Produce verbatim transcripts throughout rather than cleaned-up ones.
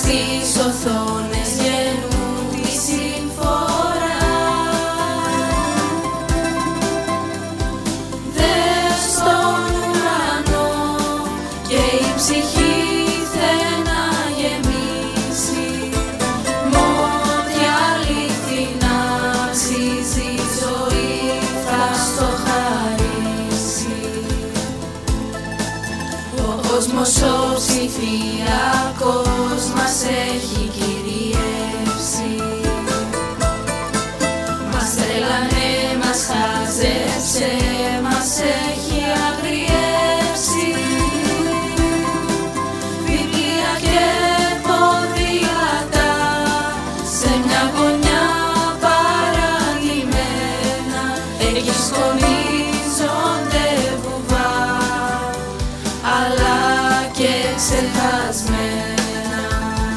στις οθόνες γεννούν τη συμφορά. Δες στον ουρανό και η ψυχή θέλει να γεμίσει, μ' ό,τι αληθινά αξίζει η ζωή θα στο χαρίσει. Ο κόσμος ο ψηφιακός μας έχει κυριεύσει, μας τρέλανε, μας χάζεψε, μας έχει αγριέψει. Βιβλία και ποδήλατα σε μια γωνιά παραλυμμένα, εκεί σκονίζονται βουβά αλλά και ξεχασμένα.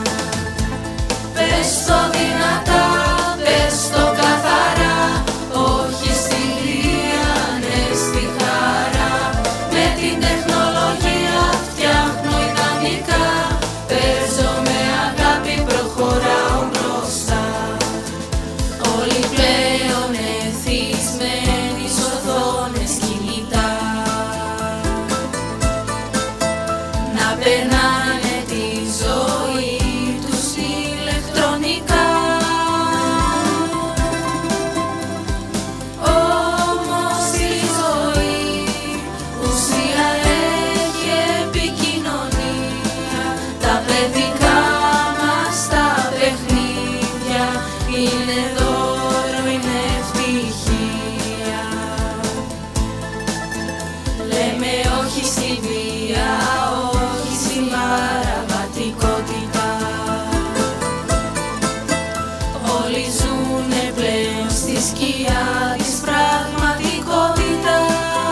Πες το δυνατά, πες το καθαρά, όχι στη βία, ναι στη χαρά. Με την τεχνολογία φτιάχνω ιδανικά, παίζω με αγάπη, προχωράω μπροστά. Όλοι πλέον εθισμένοι σ' οθόνες κινητά, να περνάνε τη ζωή τους ηλεκτρονικά. Όμως η ζωή ουσία έχει, επικοινωνία. Τα παιδικά μας τα παιχνίδια είναι δώρο, είναι ευτυχία. Λέμε όχι στη βία, όχι στην παραβατικότητα. Όλοι ζουνε πλέον στη σκιά της πραγματικότητας.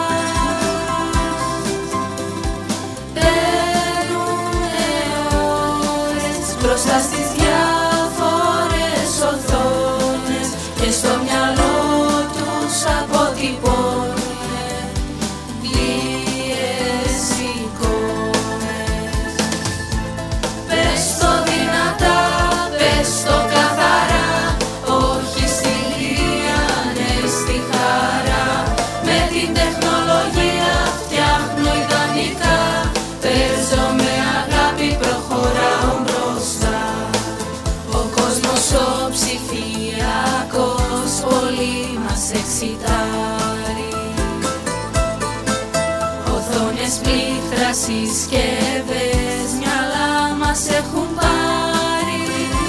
Παίρνουνε ώρες μπροστά στις διάφορες οθόνες και στο μυαλό τους αποτυπώνουνε βίαιες εικόνες. Πες το δυνατά, πες το καθαρά, όχι στη βία, ναι στη χαρά. Με την τεχνολογία φτιάχνω ιδανικά, παίζω με αγάπη, προχωράω μπροστά. Ο κόσμος ο ψηφιακός πολύ μας εξητάρει. Οθόνες, πλήκτρα, συσκευές, μυαλά μας έχουν πάρει.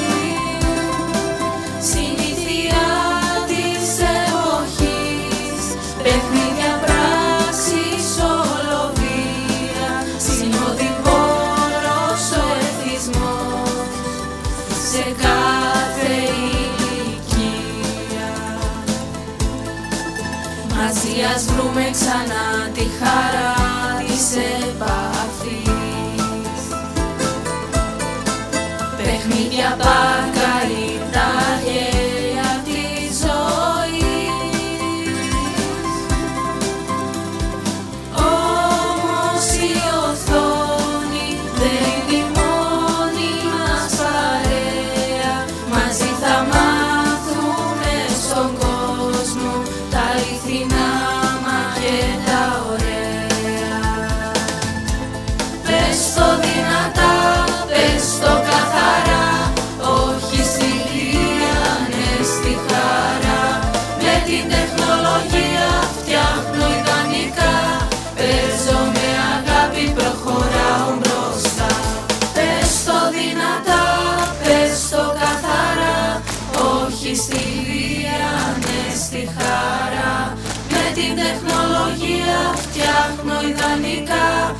Συνήθεια της εποχής, παιχνίδια, πράξεις, όλο βία. Συνοδοιπόρος ο εθισμός σε κάθε ηλικία. Μαζί ας βρούμε ξανά τη χαρά της επαφής. Παιχνίδια, πάρκα, τα γέλια της ζωής. Όμως η οθόνη δεν είναι η μόνη μας παρέα. Μαζί θα μάθουμε στον κόσμο τα αληθινά μα και τα ωραία. Πες το δυνατά, πες το καθαρά, όχι στη βία, ναι στη χαρά. Με την τεχνολογία φτιάχνω ιδανικά, παίζω με αγάπη, προχωράω μπροστά. Πες το δυνατά, πες το καθαρά, όχι στη βία, ναι στη χαρά. Με την τεχνολογία φτιάχνω ιδανικά,